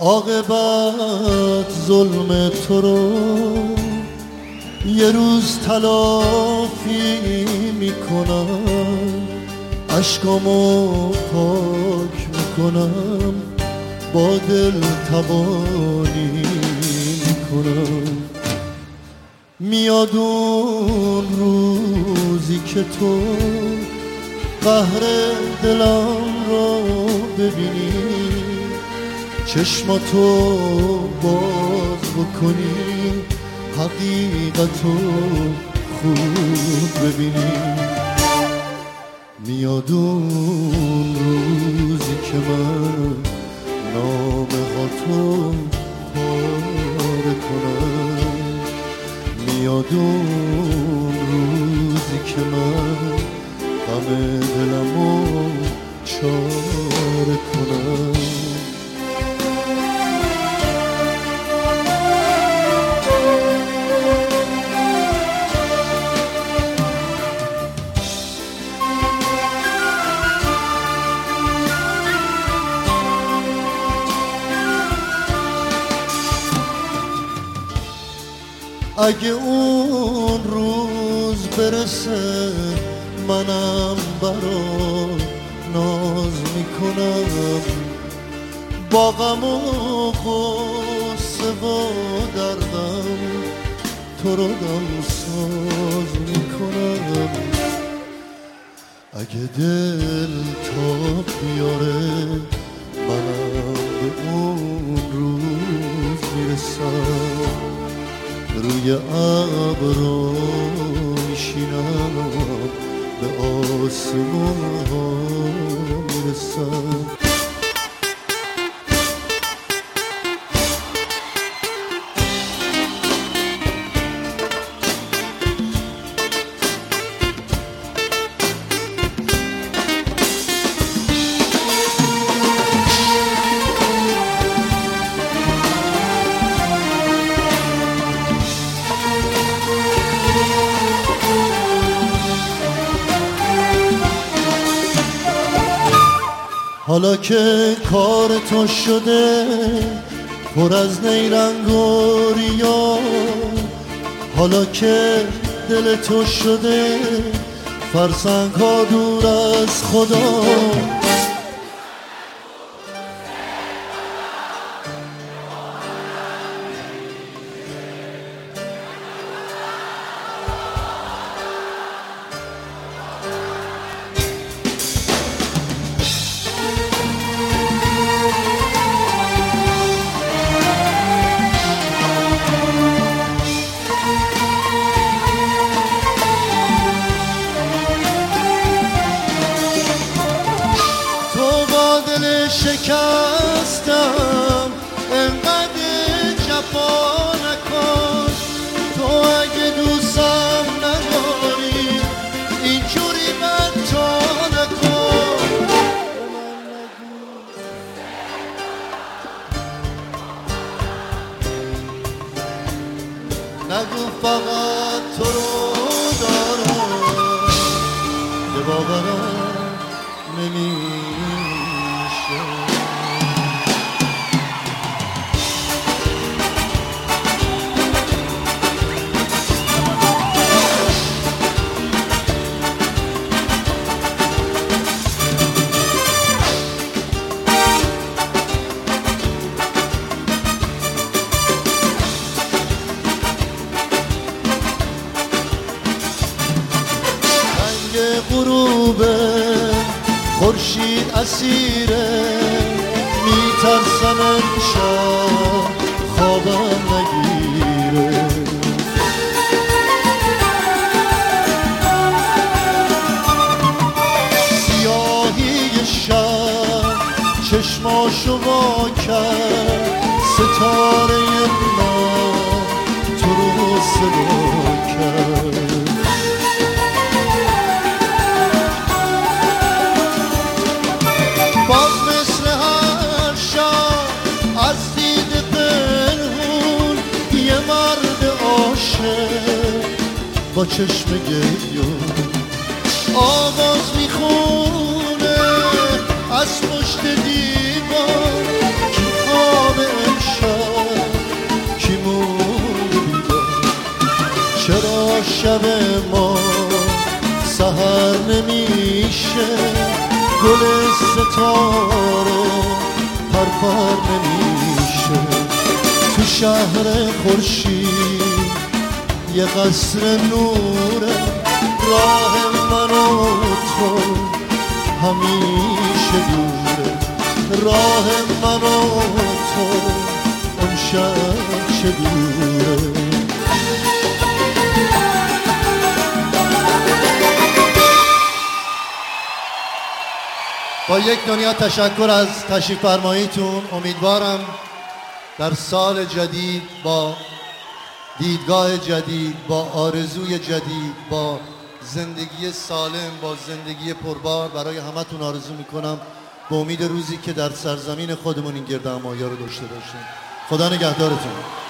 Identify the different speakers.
Speaker 1: عاقبت ظلم تو رو یه روز تلافی میکنم، اشکامو پاک میکنم، با دل تبانی میکنم. میاد اون روزی که تو قهر دلم رو ببینی، چشماتو باز بکنی، حقیقتو خوب ببینی. میاد اون روزی که من نامه هاتو پاره کنم، میاد اون روزی که من غم دلمو چاره کنم. اگه اون روز برسه منم برات ناز میکنم، با غم و غصه و دردم تو رو دمساز میکنم. اگه دل تا بیاره منم به اون روز میرسم، روی ابرو میشینم به آسمون ها میرسم. حالا که کار تو شده پر از نیرنگ و ریا، حالا که دل تو شده فرسنگ ها دور از خدا، شکستم انقدر جفا نکن، تو اگه دوستم نداری اینجوری من تا نکن. نگو فقط تو رو دارم که باورم نمیشه. غروبه خورشید اسیره، میترسم امشب خوابم نگیره. سیاهی شب چشماشو وا کرد، ستاره من تو رو صدا کرد. با چشم گریون آواز میخونه از پشت دیوار که خواب شب ما سحر نمیشه، گل ستاره پرپر نمیشه. تو شهر خورشید یه قصر نوره، راه من و تو همیشه دوره، راه من و تو اون شب چه دوره. با یک دنیا تشکر از تشریف فرماییتون. امیدوارم در سال جدید با دیدگاه جدید، با آرزوی جدید، با زندگی سالم، با زندگی پربار برای همتون آرزو میکنم به امید روزی که در سرزمین خودمون این گردهمایی رو داشته باشیم. خدا نگهدارتون.